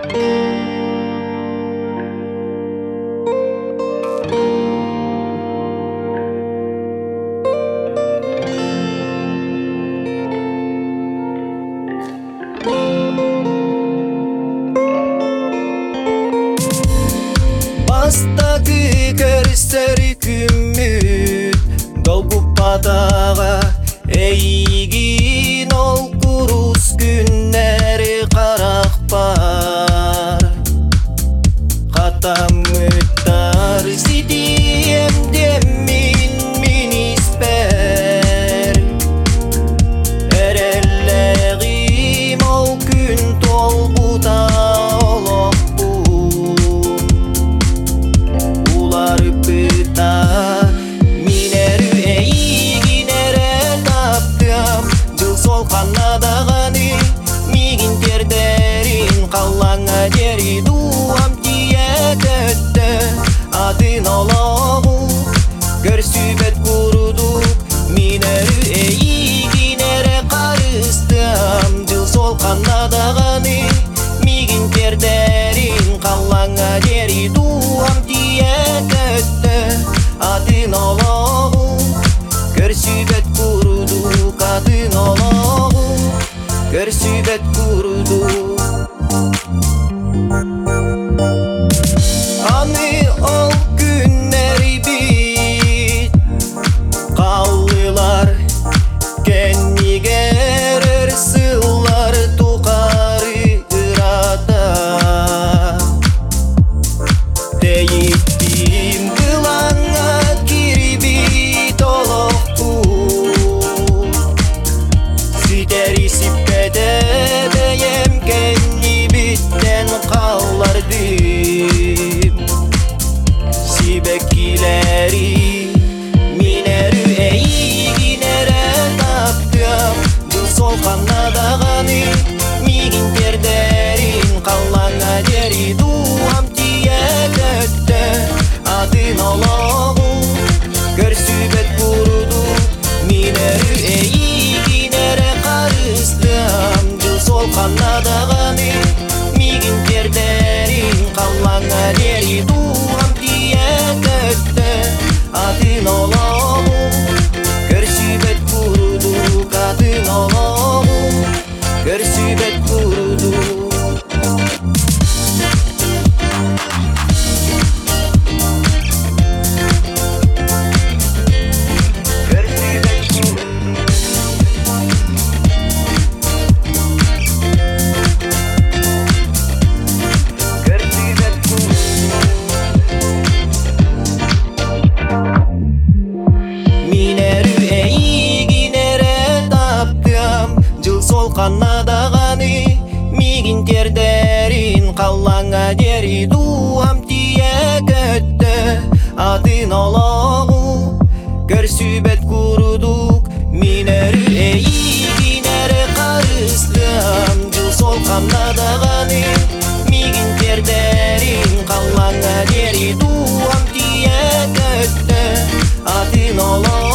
Бастагы көрсөр күмүт долбуп падага эйигин ол курус күннери карак бар катам ыттар сидием демин миниспер эреллегим ол күн толбута Канадаганы мигин тердерин каллаңа дери дуам тие көттө атынологу көрсүбөт курудук минерү эйигинере карыстым жыл сол Канадаганы мигин тердерин каллаңа дери дуам тие көттө атынологу көрсүбөт курудук атынологу көрсүбөт курудук аны ол күннери бит калдылар кеннигер ырсылар тукары ырата дейиттим кылаңа кирбит олокпу ситери сиппеде бейем кенни биттен каллардым сибеккилери минерү эйигинере таптым жыл сол Канадаганы мигин тердерин каллаңа дери дуам тие көттө атынологу көрсүбөт курудук минерү эйигинере карыстым жыл сол Канадаганы мигин тердерин каллаңа дери дуам тие көттө атынологу көрсүбөт курудук атынологу көрсүбөт курудук Канадаганы мигин тердерин каллаңа дери дуам тие көттө атынологу көрсүбөт курудук минерү эйигинере карыстым жыл сол Канадаганы мигин тердерин каллаңа дери дуам тие көттө атынологу